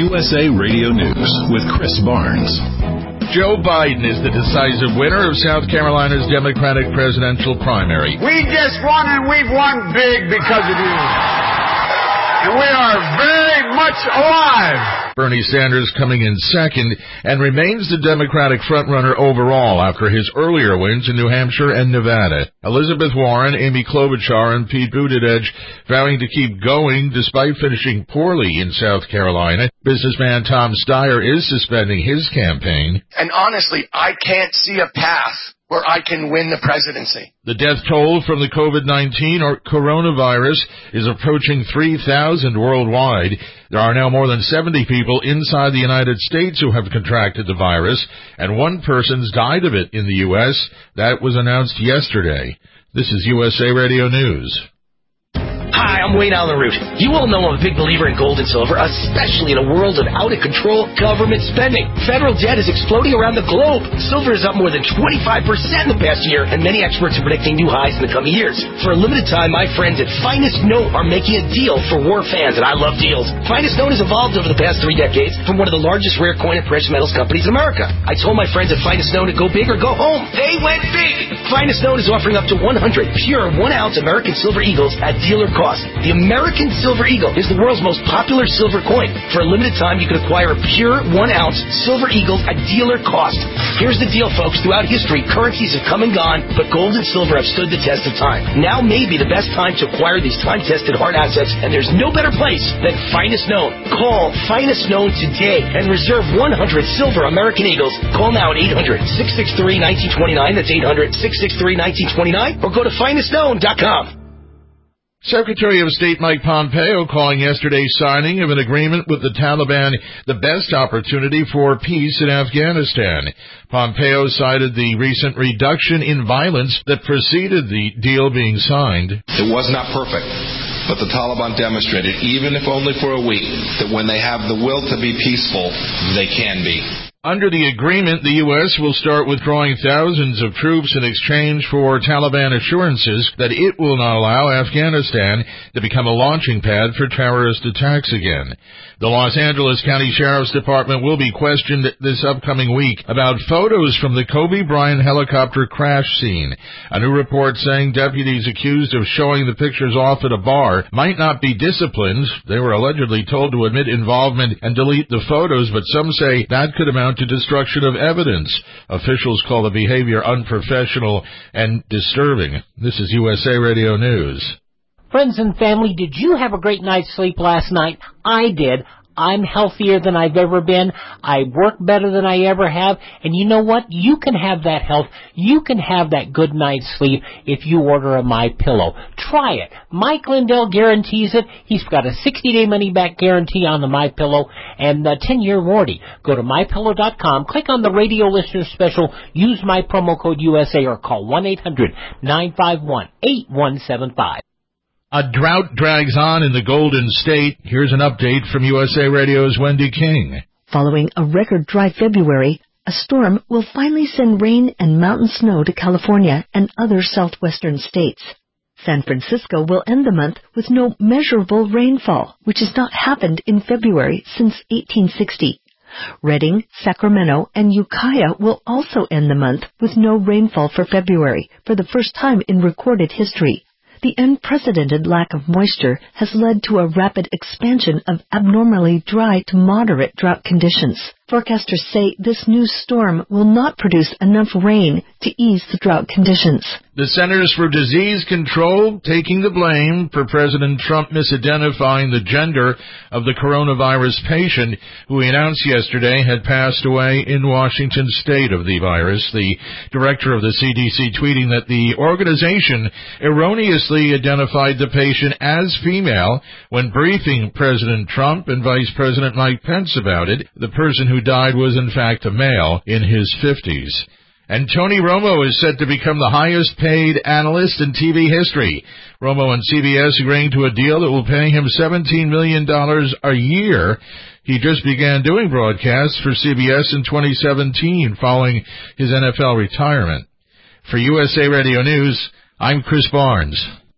USA Radio News with Chris Barnes. Joe Biden is the decisive winner of South Carolina's Democratic presidential primary. We just won, and we've won big because of you. And we are very much alive. Bernie Sanders coming in second and remains the Democratic frontrunner overall after his earlier wins in New Hampshire and Nevada. Elizabeth Warren, Amy Klobuchar, and Pete Buttigieg vowing to keep going despite finishing poorly in South Carolina. Businessman Tom Steyer is suspending his campaign. And honestly, I can't see a path where I can win the presidency. The death toll from the COVID-19 or coronavirus is approaching 3,000 worldwide. There are now more than 70 people inside the United States who have contracted the virus, and one person's died of it in the U.S. That was announced yesterday. This is USA Radio News. Hi, I'm Wayne Allen Root. You all know I'm a big believer in gold and silver, especially in a world of out-of-control government spending. Federal debt is exploding around the globe. Silver is up more than 25% in the past year, and many experts are predicting new highs in the coming years. For a limited time, my friends at Finest Note are making a deal for war fans, and I love deals. Finest Note has evolved over the past 3 decades from one of the largest rare coin and precious metals companies in America. I told my friends at Finest Note to go big or go home. They went big! Finest Note is offering up to 100 pure 1-ounce American Silver Eagles at dealer cost. The American Silver Eagle is the world's most popular silver coin. For a limited time, you can acquire a pure 1-ounce Silver Eagle at dealer cost. Here's the deal, folks. Throughout history, currencies have come and gone, but gold and silver have stood the test of time. Now may be the best time to acquire these time-tested hard assets, and there's no better place than Finest Known. Call Finest Known today and reserve 100 silver American Eagles. Call now at 800-663-1929. That's 800-663-1929. Or go to finestknown.com. Secretary of State Mike Pompeo calling yesterday's signing of an agreement with the Taliban the best opportunity for peace in Afghanistan. Pompeo cited the recent reduction in violence that preceded the deal being signed. It was not perfect, but the Taliban demonstrated, even if only for a week, that when they have the will to be peaceful, they can be. Under the agreement, the U.S. will start withdrawing thousands of troops in exchange for Taliban assurances that it will not allow Afghanistan to become a launching pad for terrorist attacks again. The Los Angeles County Sheriff's Department will be questioned this upcoming week about photos from the Kobe Bryant helicopter crash scene. A new report saying deputies accused of showing the pictures off at a bar might not be disciplined. They were allegedly told to admit involvement and delete the photos, but some say that could amount to destruction of evidence. Officials call the behavior unprofessional and disturbing. This is USA Radio News. Friends and family, did you have a great night's sleep last night? I did. I'm healthier than I've ever been. I work better than I ever have. And you know what? You can have that health. You can have that good night's sleep if you order a MyPillow. Try it. Mike Lindell guarantees it. He's got a 60-day money-back guarantee on the MyPillow and a 10-year warranty. Go to MyPillow.com, click on the radio listener special, use my promo code USA, or call 1-800-951-8175. A drought drags on in the Golden State. Here's an update from USA Radio's Wendy King. Following a record dry February, a storm will finally send rain and mountain snow to California and other southwestern states. San Francisco will end the month with no measurable rainfall, which has not happened in February since 1860. Redding, Sacramento, and Ukiah will also end the month with no rainfall for February, for the first time in recorded history. The unprecedented lack of moisture has led to a rapid expansion of abnormally dry to moderate drought conditions. Forecasters say this new storm will not produce enough rain to ease the drought conditions. The Centers for Disease Control taking the blame for President Trump misidentifying the gender of the coronavirus patient who he announced yesterday had passed away in Washington state of the virus. The director of the CDC tweeting that the organization erroneously identified the patient as female when briefing President Trump and Vice President Mike Pence about it. The person who died was in fact a male in his 50s. And Tony Romo is set to become the highest paid analyst in TV history. Romo and CBS agreeing to a deal that will pay him $17 million a year. He just began doing broadcasts for CBS in 2017 following his NFL retirement. For USA Radio News, I'm Chris Barnes.